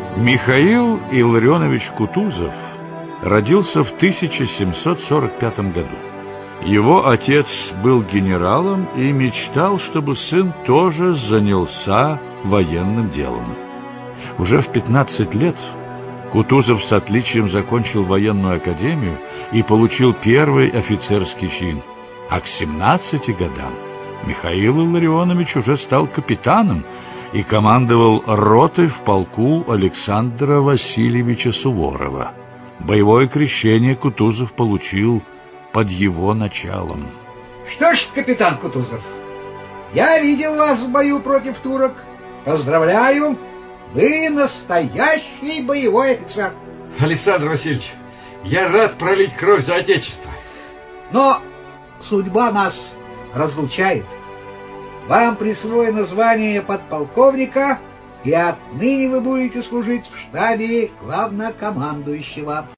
Михаил Илларионович Кутузов родился в 1745 году. Его отец был генералом и мечтал, чтобы сын тоже занялся военным делом. Уже в 15 лет Кутузов с отличием закончил военную академию и получил первый офицерский чин. А к 17 годам Михаил Илларионович уже стал капитаном и командовал ротой в полку Александра Васильевича Суворова. Боевое крещение Кутузов получил под его началом. Что ж, капитан Кутузов, я видел вас в бою против турок. Поздравляю, вы настоящий боевой офицер. Александр Васильевич, я рад пролить кровь за Отечество. Но судьба нас разлучает. Вам присвоено звание подполковника, и отныне вы будете служить в штабе главнокомандующего.